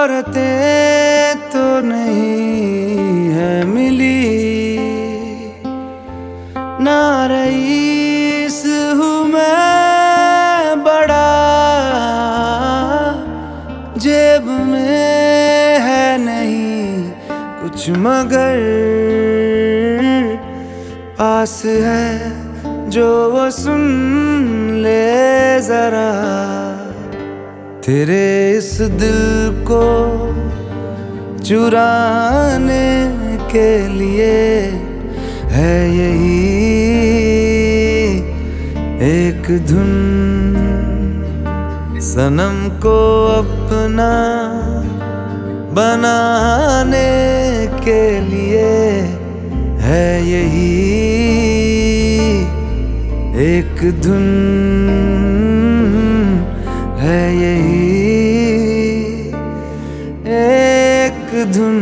महारतें तो नहीं है मिली, ना रईस हूँ मैं बड़ा, जेब में है नहीं कुछ मगर पास है जो वो सुन ले जरा। तेरे इस दिल को चुराने के लिए है यही एक धुन, सनम को अपना बनाने के लिए है यही एक धुन, है यही एक धुन।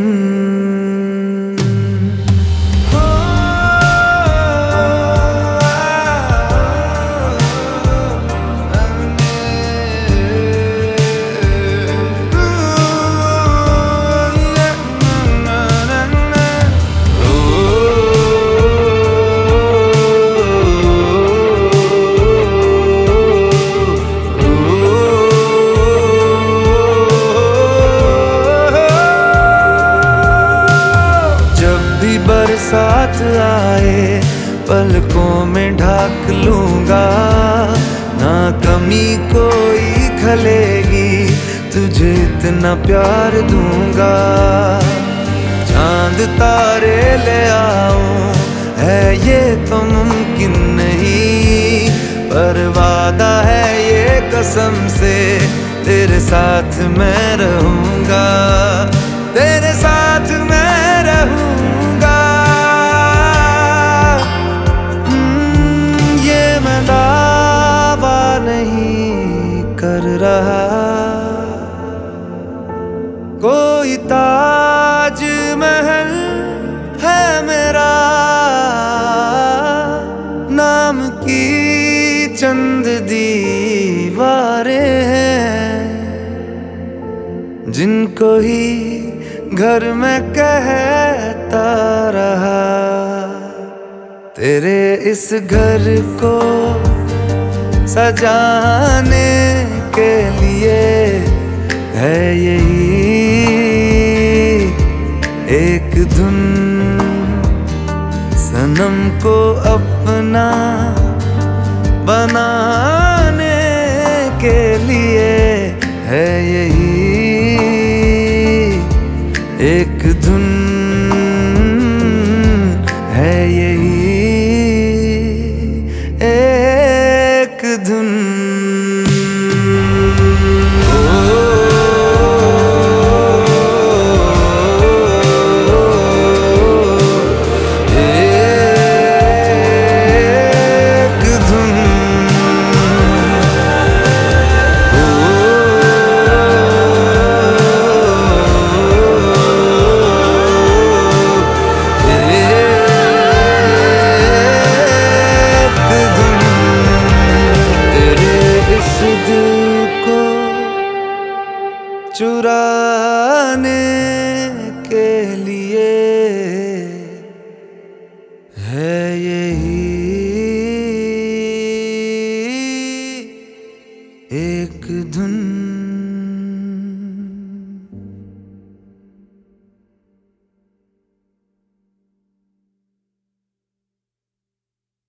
बरसात आए पलकों में ढाक लूंगा, ना कमी कोई खलेगी, तुझे इतना प्यार दूंगा। चांद तारे ले आऊं है ये तो मुमकिन नहीं, पर वादा है ये कसम से तेरे साथ मैं रहूंगा, तेरे साथ मैं रहूंगा। कर रहा कोई ताज महल है मेरा, नाम की चंद दीवारें हैं जिनको ही घर में कहता रहा। तेरे इस घर को सजाने के लिए है यही एक धुन, सनम को अपना बनाने के लिए है यही एक धुन, है यही एक धुन। चुराने